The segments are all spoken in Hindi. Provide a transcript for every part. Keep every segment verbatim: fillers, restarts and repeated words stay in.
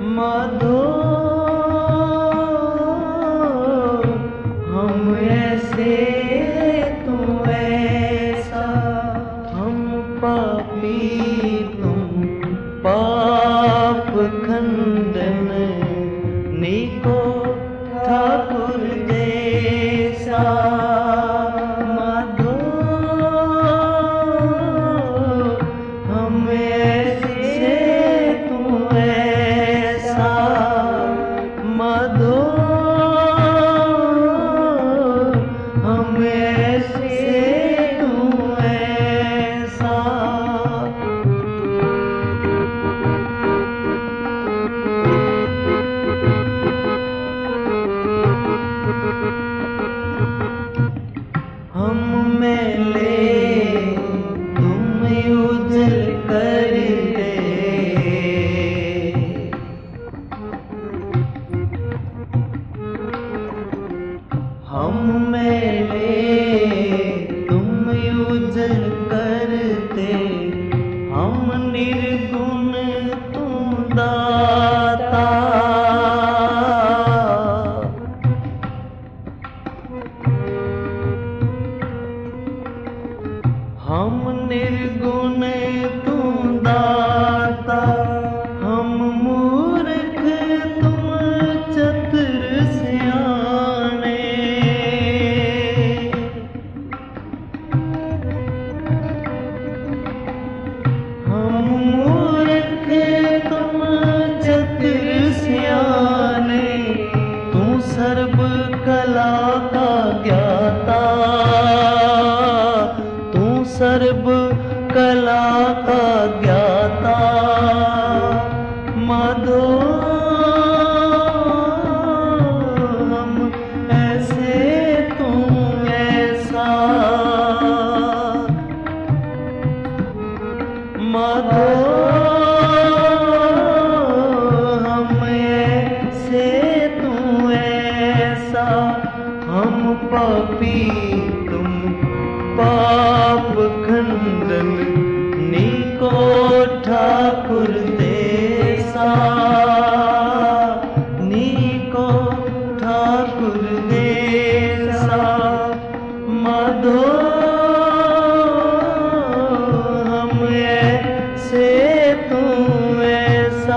माधो हम ऐसे तू ऐसा, हम पापी तुम पाप खंडन, नीको ठाकुर जैसा। माधो हम ऐसे तू ऐसा, माधो हम ऐसे तू ऐसा। हम मैले तुम उजल कर दे, हम मैले तुम उजल कर दे, हम निर्गुण तुम दाता। हम निर्गुण तुम दाता, हम मूर्ख तुम चतुर सियाने। हम मूर्ख तुम चतुर सियाने, तू सर्व कला का ज्ञाता, सर्व कला का ज्ञाता। माधो हम ऐसे तू ऐसा, माधो हम ऐसे तू ऐसा, हम पापी तुम पाप खंडन, नीको ठाकुर देसा, नीको ठाकुर देसा। माधो हम ऐसे तू ऐसा।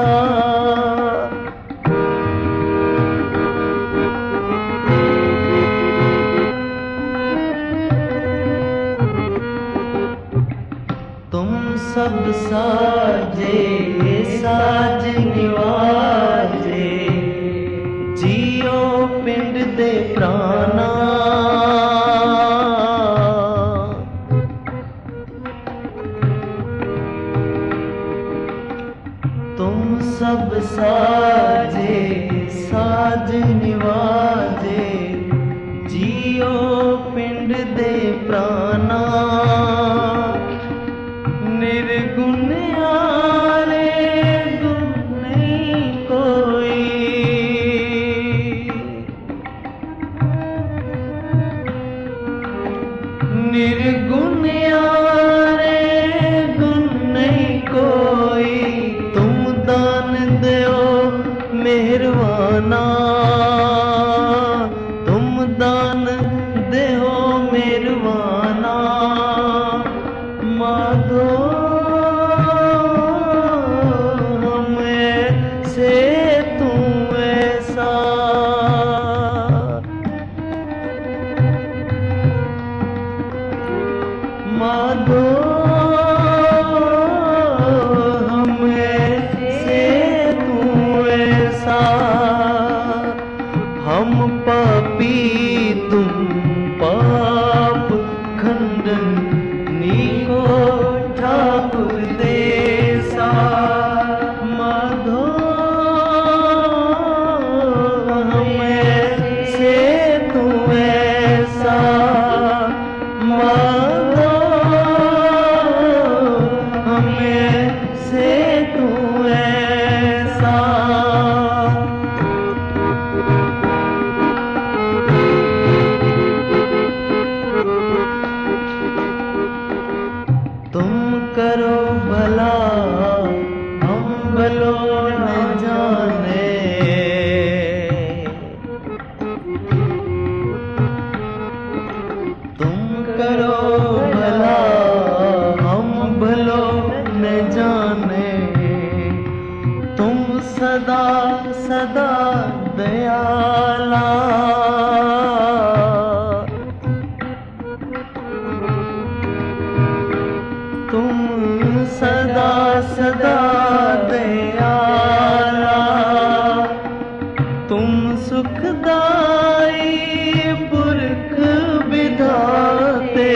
तुम सब साजे साज निवाजे, जियो पिंड दे प्राणा। तुम सब साजे साज निवाजे, जियो पिंड दे प्राणा। निर्गुण आरे गुण नहीं कोई, निर्गुण आरे गुण नहीं कोई, तुम दान दो मेहरबाना, तुम दान दो मेहरबाना। माधो हम ऐसे तू ऐसा, माधो हम ऐसे तू ऐसा। सदा सदा दयाला, तुम सदा सदा दयाला, तुम सुखदाई पुरख विधाते,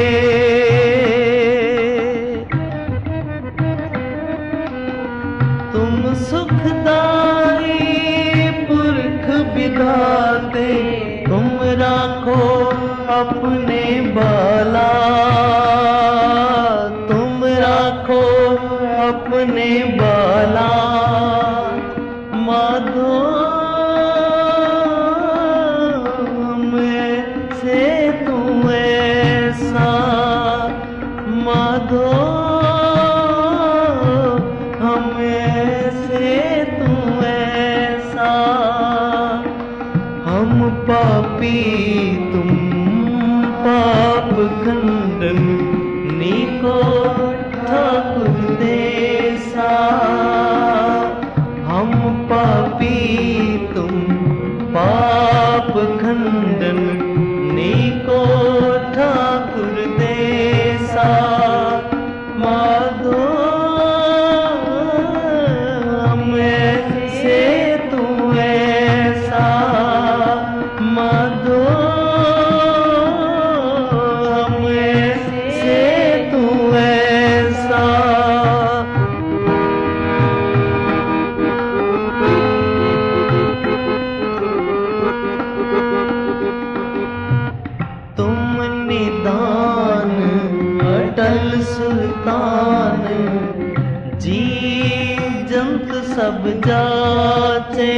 तुम सुखदाई पुरख विधाते, तुम राखो अपने बाला, तुम राखो अपने बाला। माधो में से तू ऐसा, माधो हमें से तू ऐसा, हम पापी तुम पाप खंडन, नीको ठाकुर देसा, हम पापी तुम पाप खंडन, नीको ठाकुर देसा। माधो हमें से तू ऐसा, माधो हमें से तू ऐसा। तुम निदान अटल सुल्तान, जी जंत सब जाचे,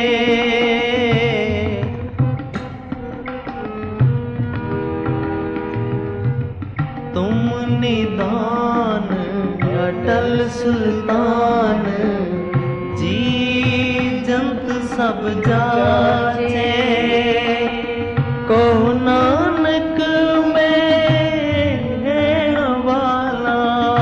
तुम निदान अटल सुल्तान, जी जंत सब जाचे, को नानक में है हवाला,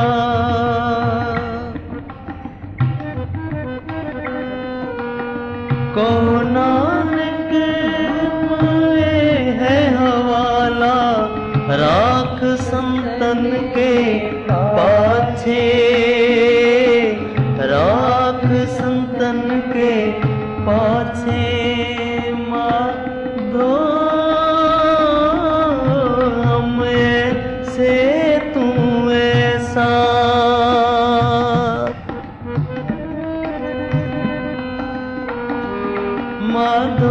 को नानक में है हवाला, राख संतन के पाछे, राख संतन के पाछे। माधो हमें से तू ऐसा, माधो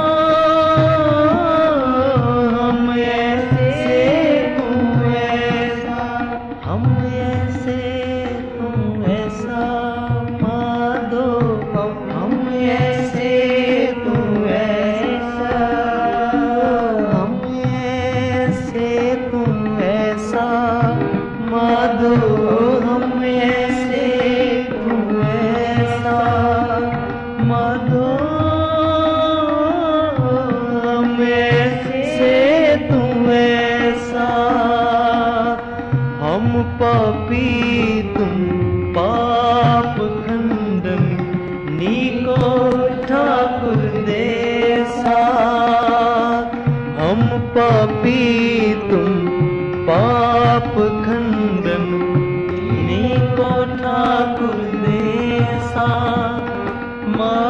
हमें से तू ऐसा, हम ऐसे तू ऐसा, माधो हम ऐसे तू ऐसा, हम ऐसे तू ऐसा, माधो हम ऐसे तू ऐसा, माधो से तू ऐसा। हम पापी तुम पाप खंडन, नीको ठाकुर देसा, हम पापी तुम पाप खंडन, नीको ठाकुर देसा।